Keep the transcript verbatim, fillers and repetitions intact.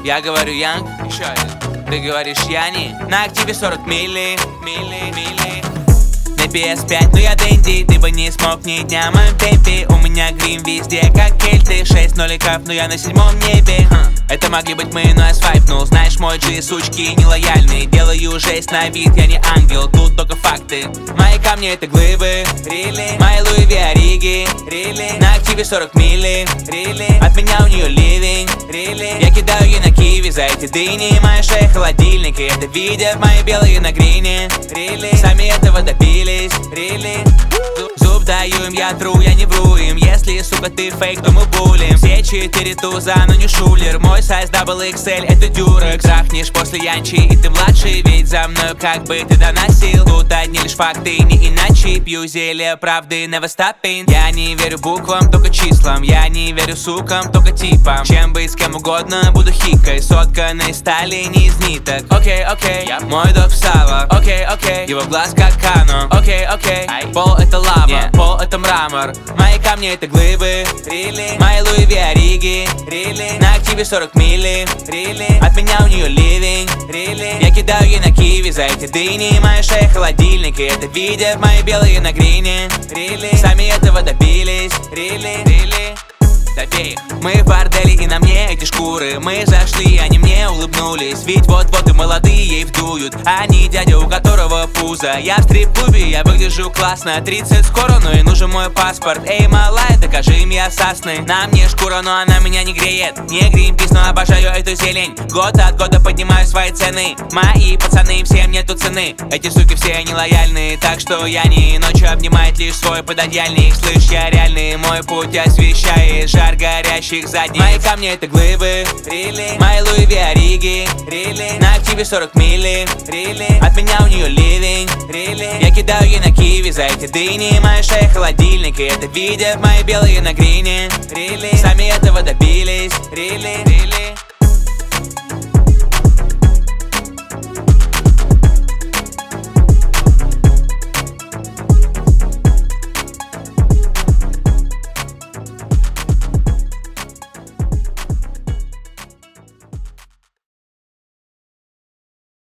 Я говорю Янг, еще один. Ты говоришь Яни. На активе сорок милли, милли, милли. На пи эс пять, но я Дэнди. Ты бы не смог ни дня в моем темпе. У меня грим везде, как кельты. Шесть ноликов, но я на седьмом небе. Это могли быть мы, но я свайпнул. Знаешь, мой джи, сучки нелояльные. Делаю жесть на вид, я не ангел. Тут только факты. Мои камни это глыбы, really? Мои Луи Ви Ориги, really? На активе сорок милли, really? От меня у нее ливень, really? Я кидаю ей на киви за эти дыни. Моя шея холодильник, и это видят мои белые на грине, really? Сами этого добились, really? Зуб даю им, я тру, я не вру им. Если, сука, ты фейк, то мы булим. Все четыре туза, но не шулер. Мой сайз дабл икс эль, это дюрекс. Трахнешь после янчи, и ты младший. Ведь за мной как бы ты доносил. Тут одни лишь факты, не иначе. Пью зелье правды, never stopping. Я не верю буквам, только числам. Я не верю сукам, только типам. Чем быть с кем угодно, буду хикой. Сотканной стали, не из ниток. Окей, окей, мой дог в сало. Окей, окей, его глаз как Кано. Окей, окей, пол это лава, yeah. Пол это мрамор. Мои камни это глыбы, really? Мои Луи Ви Ориги, really? На активе сорок милли, really? От меня у нее ливень, really? Я кидаю ей на киви за эти дыни. Моя шея холодильник, и это видят мои белые на грине, really? Сами этого добились, really? really? Добей. Мы в борделе и на мне эти шкуры. Мы зашли, они мне улыбнулись. Ведь вот-вот и молодые ей вдуют. Они дядя, у которого пузо. Я в стрип-клубе, я выгляжу классно. тридцать скоро, но и нужен мой паспорт. Эй, малая, докажи им я сасный. На мне шкура, но она меня не греет. Не гринпис, но обожаю эту зелень. Год от года поднимаю свои цены. Мои пацаны, всем нету цены. Эти суки все нелояльные. Так что я не ночью обнимает лишь свой пододеяльник. Слышь, я реальный, мой путь освещает жар горящих задниц. Мои камни это глыбы, really? Мои Луи Ви Ориги, really? На активе сорок милли, really? От меня у нее ливень, really? Я кидаю ей на киви за эти дыни. Моя шея холодильник, и это видят мои белые на грине, really? Сами этого добились, really? really?